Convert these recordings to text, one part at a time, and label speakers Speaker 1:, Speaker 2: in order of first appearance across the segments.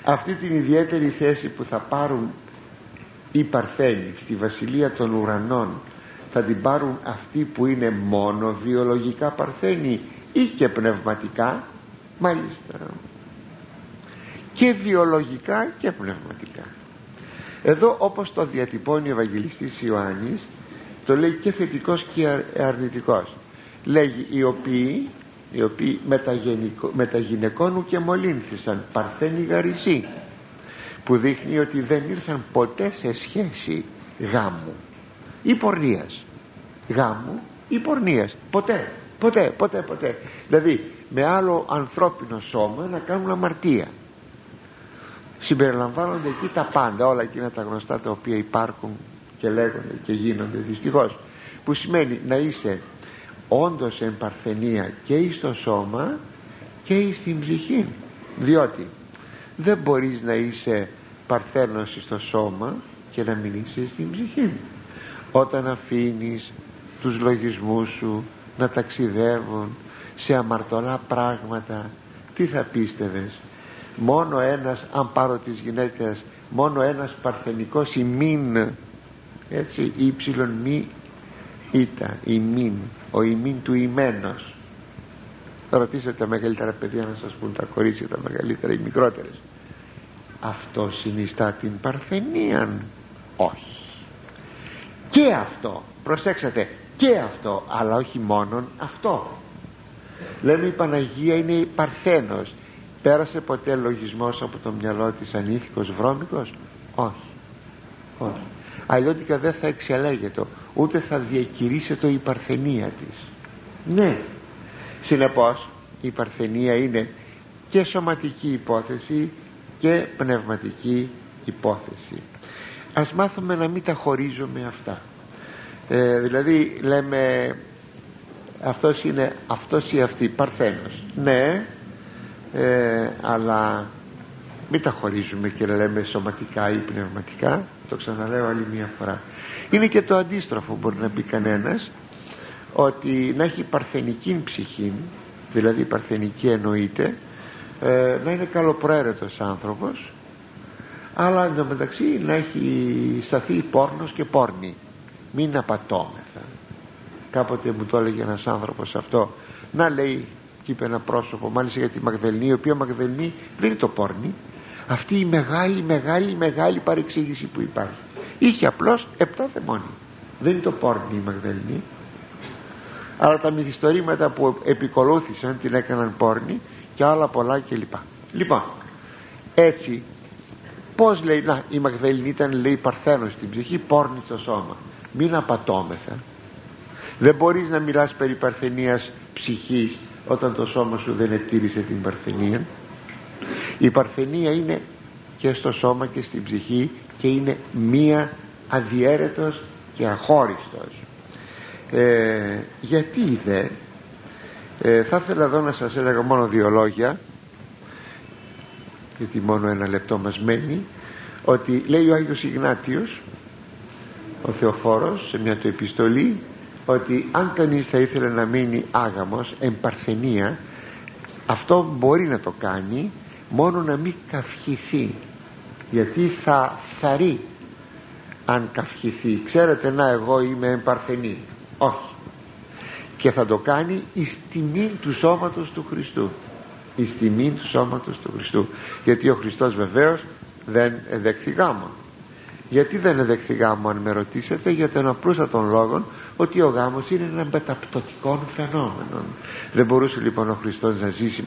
Speaker 1: Αυτή την ιδιαίτερη θέση που θα πάρουν οι Παρθένοι στη βασιλεία των ουρανών, θα την πάρουν αυτοί που είναι μόνο βιολογικά Παρθένοι ή και πνευματικά? Μάλιστα, και βιολογικά και πνευματικά. Εδώ, όπως το διατυπώνει ο Ευαγγελιστής Ιωάννης, το λέει και θετικός και αρνητικός. Λέγει οι οποίοι μετα γυναικόνου και μολύνθησαν, Παρθένοι γαρισί, που δείχνει ότι δεν ήρθαν ποτέ σε σχέση γάμου ή πορνείας. Γάμου ή πορνείας, ποτέ. Δηλαδή με άλλο ανθρώπινο σώμα να κάνουν αμαρτία. Συμπεριλαμβάνονται εκεί τα πάντα, όλα εκείνα τα γνωστά τα οποία υπάρχουν και λέγονται και γίνονται δυστυχώς, που σημαίνει να είσαι όντως εν παρθενία και εις το σώμα και εις την ψυχή, διότι δεν μπορείς να είσαι παρθένος στο σώμα και να μην είσαι στην ψυχή. Όταν αφήνεις τους λογισμούς σου να ταξιδεύουν σε αμαρτωλά πράγματα, τι θα πίστευες? Μόνο ένας, αν πάρω τις γυναίκες, μόνο ένας παρθενικός ημίν, έτσι, ύψιλον μη ήτα, ημίν, ο ημίν του ημένος. Θα ρωτήσετε τα μεγαλύτερα παιδιά να σας πούν, τα κορίτσια τα μεγαλύτερα ή μικρότερες, αυτό συνιστά την παρθενίαν? Όχι. Και αυτό, προσέξατε, και αυτό, αλλά όχι μόνον αυτό. Λέμε η Παναγία είναι παρθένος. Πέρασε ποτέ λογισμός από το μυαλό της ανήθικος, βρώμικος? Όχι. Αλλιώτικα δεν θα εξελέγεται, ούτε θα διακηρύσσεται η παρθενία της. Ναι, συνεπώς η παρθενία είναι και σωματική υπόθεση και πνευματική υπόθεση. Ας μάθουμε να μην τα χωρίζουμε αυτά. Δηλαδή λέμε αυτός είναι αυτός ή αυτή, παρθένος, ναι, αλλά μην τα χωρίζουμε και λέμε σωματικά ή πνευματικά. Το ξαναλέω άλλη μια φορά. Είναι και το αντίστροφο, μπορεί να πει κανένας, ότι να έχει παρθενική ψυχή, δηλαδή παρθενική εννοείται, να είναι καλοπροαίρετος άνθρωπος, αλλά εντωμεταξύ να έχει σταθεί πόρνος και πόρνη. Μην απατώμεθα. Κάποτε μου το έλεγε ένας άνθρωπος αυτό, να λέει, και είπε ένα πρόσωπο μάλιστα για τη Μαγδαληνή, η οποία Μαγδαληνή δεν είναι το πόρνη, αυτή η μεγάλη παρεξήγηση που υπάρχει. Είχε απλώς 7 δαιμόνια. Δεν είναι το πόρνη η Μαγδαληνή, αλλά τα μυθιστορήματα που επικολούθησαν την έκαναν πόρνη και άλλα πολλά κλπ. Λοιπόν, έτσι πως λέει, να, η Μαγδαληνή ήταν, λέει, παρθένος στην ψυχή, πόρνη στο σώμα. Μην απατώμεθα. Δεν μπορείς να μιλάς περί παρθενίας ψυχής όταν το σώμα σου δεν ετήρησε την παρθενία. Η παρθενία είναι και στο σώμα και στην ψυχή και είναι μία αδιέρετος και αχώριστος. Γιατί δε θα ήθελα εδώ να σας έλεγα μόνο 2 λόγια, γιατί μόνο 1 λεπτό μας μένει, ότι λέει ο Άγιος Ιγνάτιος ο Θεοφόρος σε μια του επιστολή, ότι αν κανείς θα ήθελε να μείνει άγαμος εν παρθενία, αυτό μπορεί να το κάνει, μόνο να μην καυχηθεί, γιατί θα θαρεί αν καυχηθεί. Ξέρετε, να, εγώ είμαι εν παρθενή. Όχι. Και θα το κάνει εις τιμήν του σώματος του Χριστού, εις τιμήν του σώματος του Χριστού, γιατί ο Χριστός βεβαίως δεν εδέχθη γάμον. Γιατί δεν εδέχθη γάμο, αν με ρωτήσετε? Για τον απλούστατον λόγο ότι ο γάμος είναι ένα μεταπτωτικό φαινόμενο. Δεν μπορούσε λοιπόν ο Χριστός να ζήσει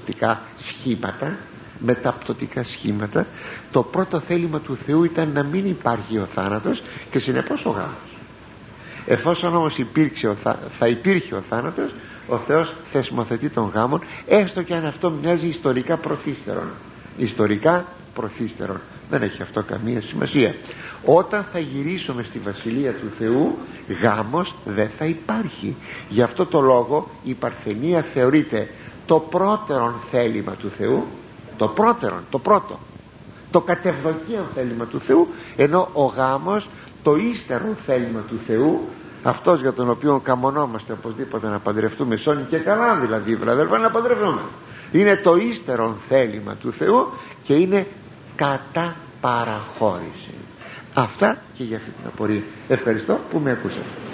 Speaker 1: μεταπτωτικά σχήματα. Το πρώτο θέλημα του Θεού ήταν να μην υπάρχει ο θάνατος και συνεπώς ο γάμος. Εφόσον όμως θα υπήρχε ο θάνατος, ο Θεός θεσμοθετεί τον γάμον, έστω και αν αυτό μοιάζει ιστορικά προθύστερον. Δεν έχει αυτό καμία σημασία. Όταν θα γυρίσουμε στη Βασιλεία του Θεού, γάμος δεν θα υπάρχει. Γι' αυτό το λόγο η παρθενία θεωρείται το πρώτερον θέλημα του Θεού, το πρώτο κατευδοκίαν θέλημα του Θεού, ενώ ο γάμος το ύστερον θέλημα του Θεού, αυτός για τον οποίο καμονόμαστε οπωσδήποτε να παντρευτούμε, σώνει και καλά δηλαδή, βραδερφά, να παντρευτούμε. Είναι το ύστερον θέλημα του Θεού και είναι κατά παραχώρηση. Αυτά και για αυτή την απορία. Ευχαριστώ που με ακούσατε.